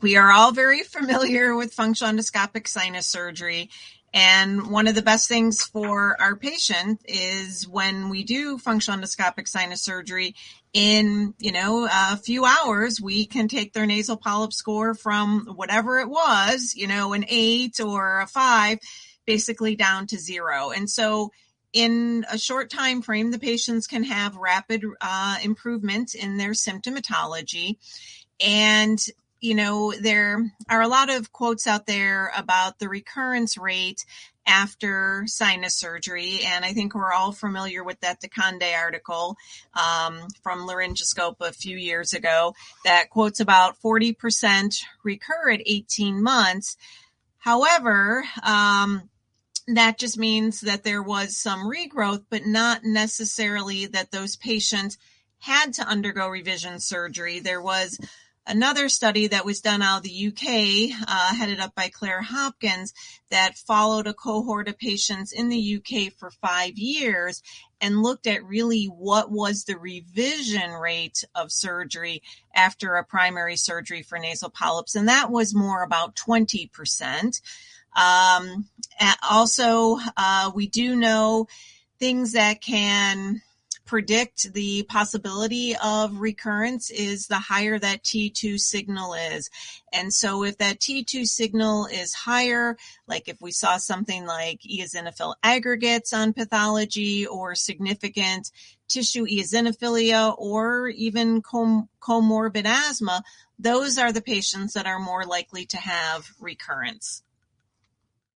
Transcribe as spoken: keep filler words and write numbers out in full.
We are all very familiar with functional endoscopic sinus surgery. And one of the best things for our patient is when we do functional endoscopic sinus surgery, in, you know, a few hours, we can take their nasal polyp score from whatever it was, you know, an eight or a five, basically down to zero. And so in a short time frame, the patients can have rapid uh, improvement in their symptomatology. And you know, there are a lot of quotes out there about the recurrence rate after sinus surgery. And I think we're all familiar with that DeConde article um, from Laryngoscope a few years ago that quotes about forty percent recur at eighteen months. However, um, that just means that there was some regrowth, but not necessarily that those patients had to undergo revision surgery. There was another study that was done out of the U K, uh, headed up by Claire Hopkins, that followed a cohort of patients in the U K for five years and looked at really what was the revision rate of surgery after a primary surgery for nasal polyps. And that was more about twenty percent. Um, also, uh, we do know things that can predict the possibility of recurrence is the higher that T two signal is. And so if that T two signal is higher, like if we saw something like eosinophil aggregates on pathology or significant tissue eosinophilia or even com- comorbid asthma, those are the patients that are more likely to have recurrence.